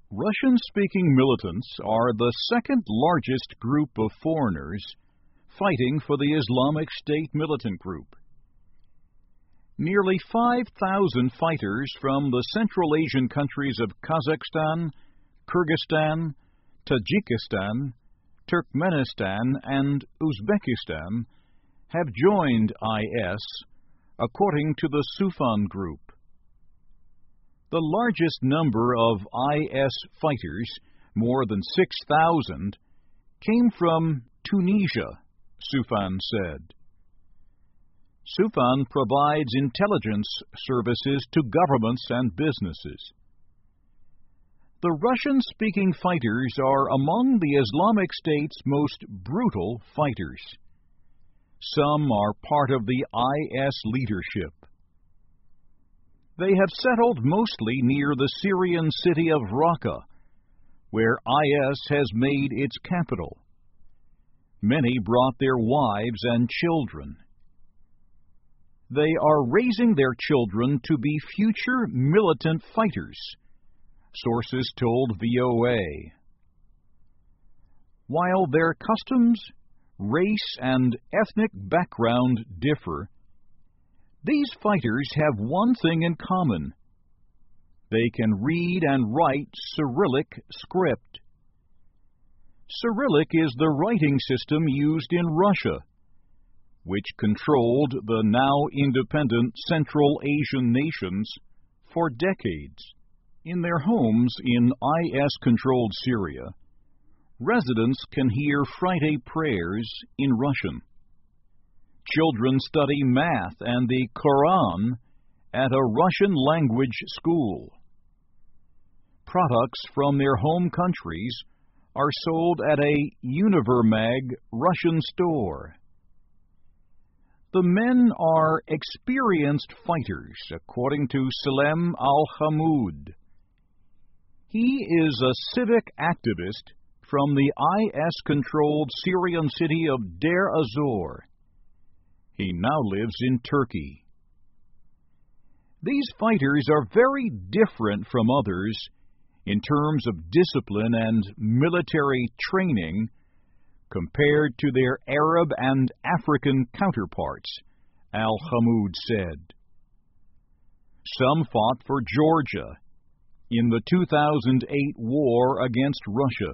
Russian-speaking militants are the second largest group of foreigners fighting for the Islamic State militant group. Nearly 5,000 fighters from the Central Asian countries of Kazakhstan, Kyrgyzstan, Tajikistan, Turkmenistan, and Uzbekistan have joined IS, according to the Soufan Group. The largest number of IS fighters, more than 6,000, came from Tunisia, Soufan said. Soufan provides intelligence services to governments and businesses. The Russian-speaking fighters are among the Islamic State's most brutal fighters. Some are part of the IS leadership. They have settled mostly near the Syrian city of Raqqa, where IS has made its capital. Many brought their wives and children. They are raising their children to be future militant fighters, sources told VOA. While their customs, race, and ethnic background differ, these fighters have one thing in common. They can read and write Cyrillic script. Cyrillic is the writing system used in Russia, which controlled the now independent Central Asian nations for decades. In their homes in IS-controlled Syria, residents can hear Friday prayers in Russian. Children study math and the Quran at a Russian-language school. Products from their home countries are sold at a Univermag Russian store. The men are experienced fighters, according to Salem Al-Hamoud. He is a civic activist from the IS-controlled Syrian city of Deir ez-Zor. He now lives in Turkey. These fighters are very different from others in terms of discipline and military training compared to their Arab and African counterparts, Al-Hamoud said. Some fought for Georgia in the 2008 war against Russia.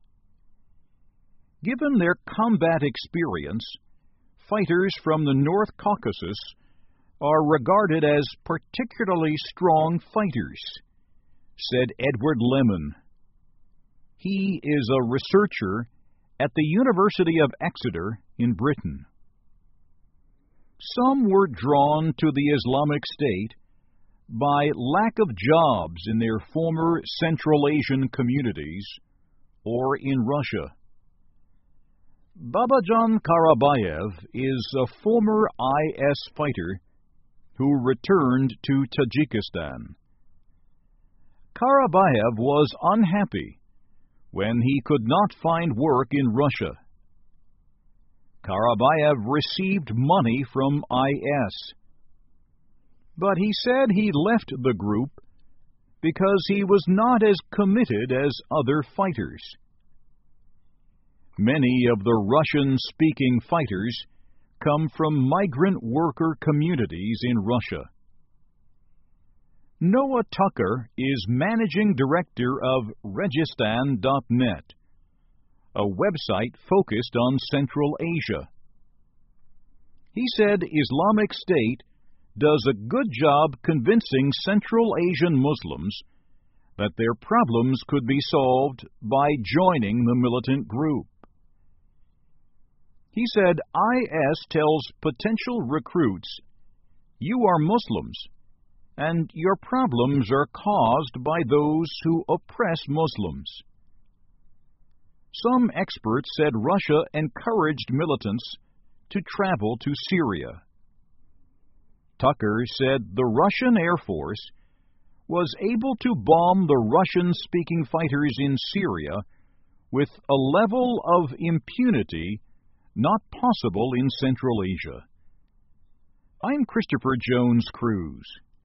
Given their combat experience, fighters from the North Caucasus are regarded as particularly strong fighters, said Edward Lemon. He is a researcher at the University of Exeter in Britain. Some were drawn to the Islamic State by lack of jobs in their former Central Asian communities or in Russia. Babajan Karabayev is a former IS fighter who returned to Tajikistan. Karabayev was unhappy when he could not find work in Russia. Karabayev received money from IS, but he said he left the group because he was not as committed as other fighters. Many of the Russian-speaking fighters come from migrant worker communities in Russia. Noah Tucker is managing director of Registan.net, a website focused on Central Asia. He said Islamic State does a good job convincing Central Asian Muslims that their problems could be solved by joining the militant group. He said IS tells potential recruits, "You are Muslims, and your problems are caused by those who oppress Muslims." Some experts said Russia encouraged militants to travel to Syria. Tucker said the Russian Air Force was able to bomb the Russian-speaking fighters in Syria with a level of impunity not possible in Central Asia. I'm Christopher Jones Cruz.